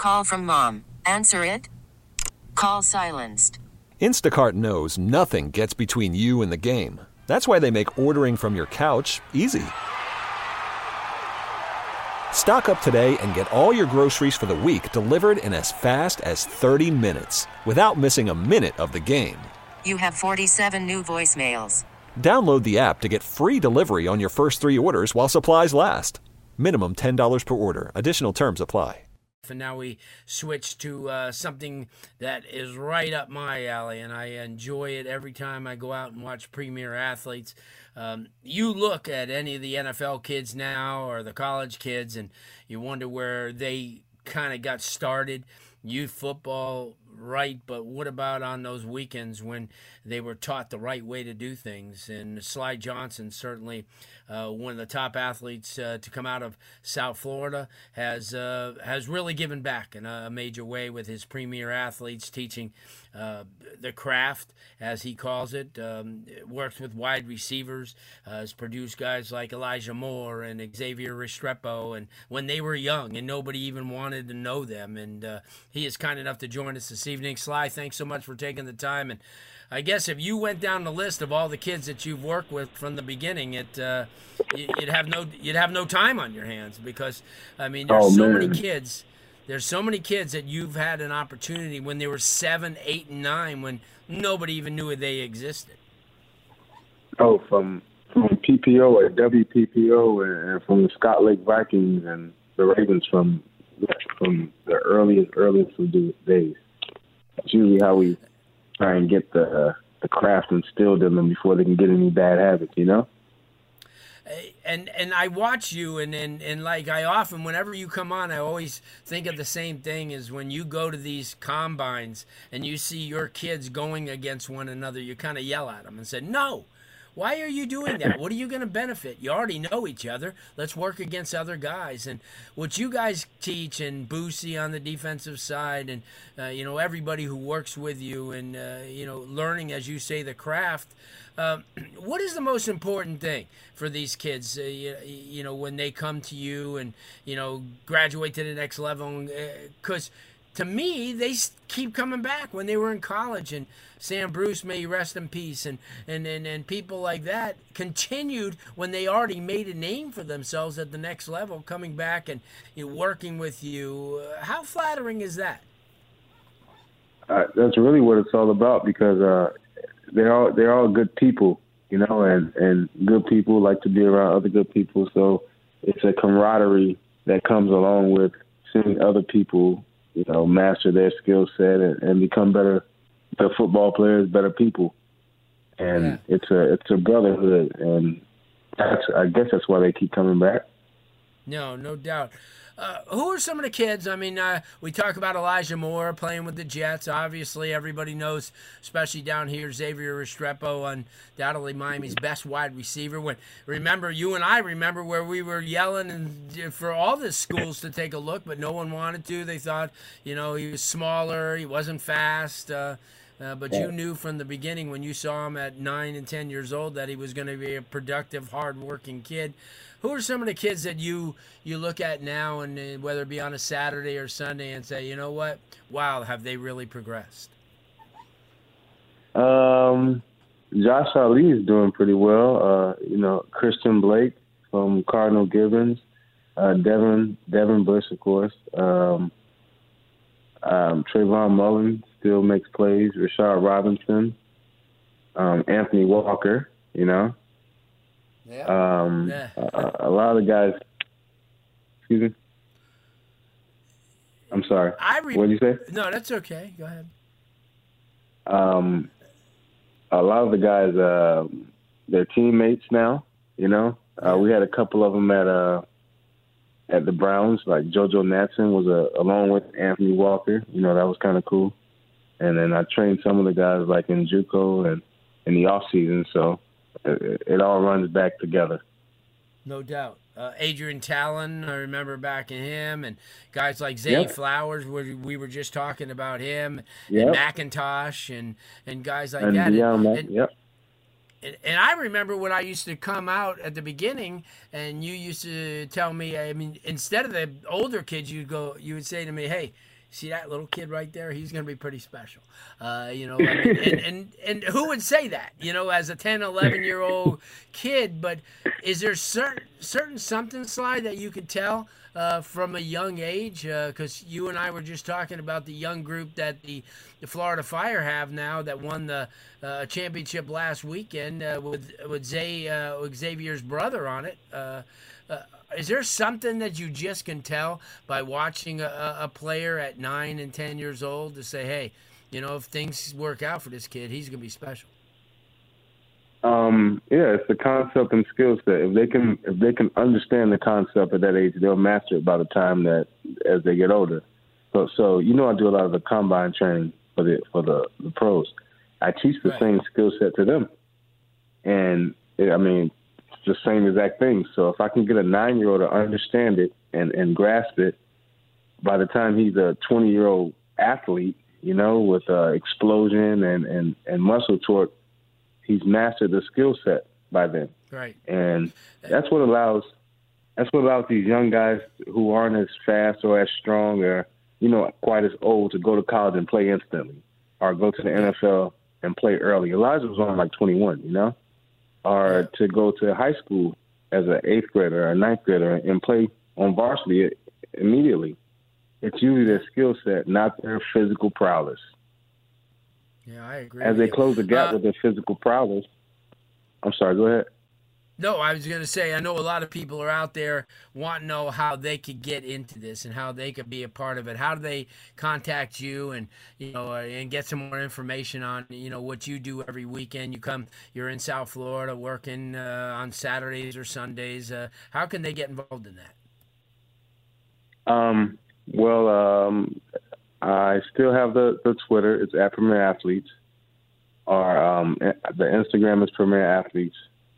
Call from mom. Answer it. Call silenced. Instacart knows nothing gets between you and the game. That's why they make ordering from your couch easy. Stock up today and get all your groceries for the week delivered in as fast as 30 minutes without missing a minute of the game. You have 47 new voicemails. Download the app to get free delivery on your first 3 orders while supplies last. Minimum $10 per order. Additional terms apply. And now we switch to something that is right up my alley, and I enjoy it every time I go out and watch Premier Athletes. You look at any of the NFL kids now or the college kids, and you wonder where they kind of got started. Youth football, right, but what about on those weekends when they were taught the right way to do things? And Sly Johnson, certainly one of the top athletes to come out of South Florida, has really given back in a major way with his Premier Athletes, teaching the craft, as he calls it. Works with wide receivers, has produced guys like Elijah Moore and Xavier Restrepo, and when they were young and nobody even wanted to know them. And he is kind enough to join us this evening. Sly, thanks so much for taking the time. And I guess if you went down the list of all the kids that you've worked with from the beginning, you'd have no time on your hands, because I mean there's many kids. There's so many kids that you've had an opportunity when they were 7, 8, and 9, when nobody even knew they existed. Oh, from PPO or WPPO, and from the Scott Lake Vikings and the Ravens from the earliest of the days. That's usually how we try and get the craft instilled in them before they can get any bad habits, you know? And I watch you, and like I often, whenever you come on, I always think of the same thing, is when you go to these combines and you see your kids going against one another, you kind of yell at them and say, no. Why are you doing that? What are you going to benefit? You already know each other. Let's work against other guys. And what you guys teach, and Boosie on the defensive side, and everybody who works with you, and learning, as you say, the craft. What is the most important thing for these kids? When they come to you and graduate to the next level, because. To me, they keep coming back when they were in college, and Sam Bruce, may he rest in peace, and people like that continued when they already made a name for themselves at the next level, coming back and working with you. How flattering is that? That's really what it's all about, because they're all good people, and good people like to be around other good people. So it's a camaraderie that comes along with seeing other people master their skill set and become better football players, better people. And it's a brotherhood, and I guess that's why they keep coming back. No doubt. Who are some of the kids? I mean, we talk about Elijah Moore playing with the Jets. Obviously, everybody knows, especially down here, Xavier Restrepo, undoubtedly Miami's best wide receiver. You and I remember where we were yelling and for all the schools to take a look, but no one wanted to. They thought, he was smaller, he wasn't fast. But you knew from the beginning, when you saw him at 9 and 10 years old, that he was going to be a productive, hard-working kid. Who are some of the kids that you look at now, and whether it be on a Saturday or Sunday, and say, you know what, wow, have they really progressed? Josh Ali is doing pretty well. Christian Blake from Cardinal Gibbons, Devin Bush, of course. Trayvon Mullen still makes plays. Rashard Robinson, Anthony Walker, a lot of the guys. Excuse me. I'm sorry. What did you say? No, that's okay. Go ahead. A lot of the guys, they're teammates now. We had a couple of them at the Browns, like JoJo Natson was along with Anthony Walker. That was kind of cool. And then I trained some of the guys like in JUCO and in the off season. So it all runs back together. No doubt. Adrian Talon, I remember backing him, and guys like Zay Flowers, we were just talking about him, and McIntosh, and guys like that. And I remember when I used to come out at the beginning, and you used to tell me, I mean, instead of the older kids, you would say to me, "Hey, see that little kid right there? He's going to be pretty special." You know, I mean, and who would say that? You know, as a 10, 11-year-old kid. But is there certain something, Sly, that you could tell from a young age? Because you and I were just talking about the young group that the Florida Fire have now that won the championship last weekend with Xavier's brother on it. Is there something that you just can tell by watching a player at 9 and 10 years old to say, hey, you know, if things work out for this kid, he's going to be special? Yeah, it's the concept and skill set. If they can understand the concept at that age, they'll master it by the time that as they get older. So you know, I do a lot of the combine training for the pros. I teach the same skill set to them, and I mean, it's the same exact thing. So if I can get a 9-year-old to understand it and grasp it, by the time he's a 20-year-old athlete, you know, with explosion and muscle torque, he's mastered the skill set by then. Right. And that's what allows these young guys who aren't as fast or as strong or, you know, quite as old to go to college and play instantly, or go to the NFL and play early. Elijah was on like 21, you know, or to go to high school as an 8th grader or a 9th grader and play on varsity immediately. It's usually their skill set, not their physical prowess. Yeah, I agree. As they close the gap with their physical prowess. I'm sorry, go ahead. No, I was going to say, I know a lot of people are out there want to know how they could get into this and how they could be a part of it. How do they contact you and, you know, and get some more information on, you know, what you do every weekend? You're in South Florida working on Saturdays or Sundays. How can they get involved in that? I still have the Twitter. It's at Premier Athletes. Or the Instagram is Premier Athletes.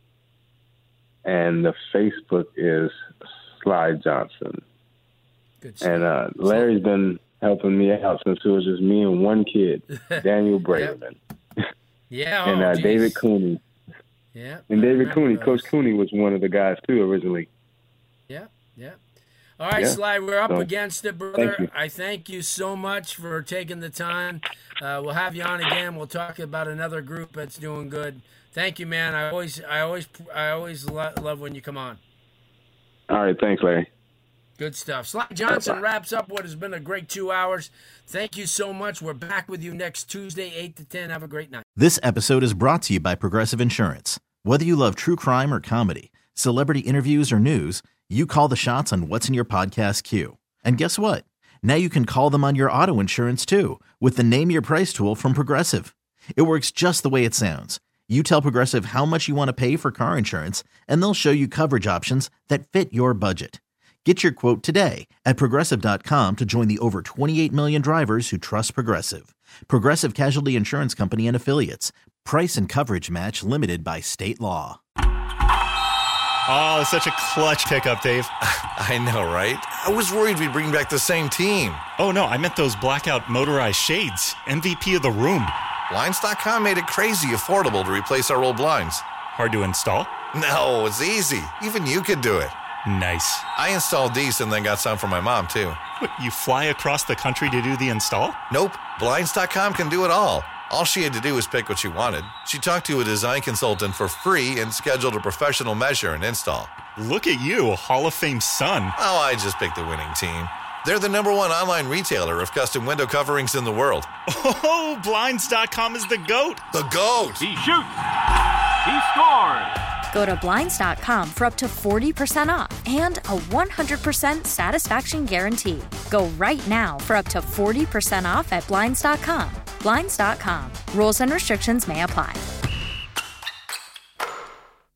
And the Facebook is Sly Johnson. Good stuff. And Larry's been helping me out since it was just me and one kid, Daniel Braverman. Yeah. And David Cooney. Yeah. And David Cooney. Coach Cooney was one of the guys, too, originally. Yeah. All right, Sly, we're up against it, brother. I thank you so much for taking the time. We'll have you on again. We'll talk about another group that's doing good. Thank you, man. I always love when you come on. All right, thanks, Larry. Good stuff. Sly Johnson wraps up what has been a great 2 hours. Thank you so much. We're back with you next Tuesday, 8 to 10. Have a great night. This episode is brought to you by Progressive Insurance. Whether you love true crime or comedy, celebrity interviews or news, you call the shots on what's in your podcast queue. And guess what? Now you can call them on your auto insurance too with the Name Your Price tool from Progressive. It works just the way it sounds. You tell Progressive how much you want to pay for car insurance, and they'll show you coverage options that fit your budget. Get your quote today at Progressive.com to join the over 28 million drivers who trust Progressive. Progressive Casualty Insurance Company and Affiliates. Price and coverage match limited by state law. Oh, such a clutch pickup, Dave. I know, right? I was worried we'd bring back the same team. Oh, no, I meant those blackout motorized shades. MVP of the room. Blinds.com made it crazy affordable to replace our old blinds. Hard to install? No, it's easy. Even you could do it. Nice. I installed these and then got some for my mom, too. What, you fly across the country to do the install? Nope. Blinds.com can do it all. All she had to do was pick what she wanted. She talked to a design consultant for free and scheduled a professional measure and install. Look at you, a Hall of Fame son. Oh, I just picked the winning team. They're the #1 online retailer of custom window coverings in the world. Oh, Blinds.com is the GOAT. The GOAT! He shoots. He scores. Go to Blinds.com for up to 40% off and a 100% satisfaction guarantee. Go right now for up to 40% off at Blinds.com. Blinds.com. Rules and restrictions may apply.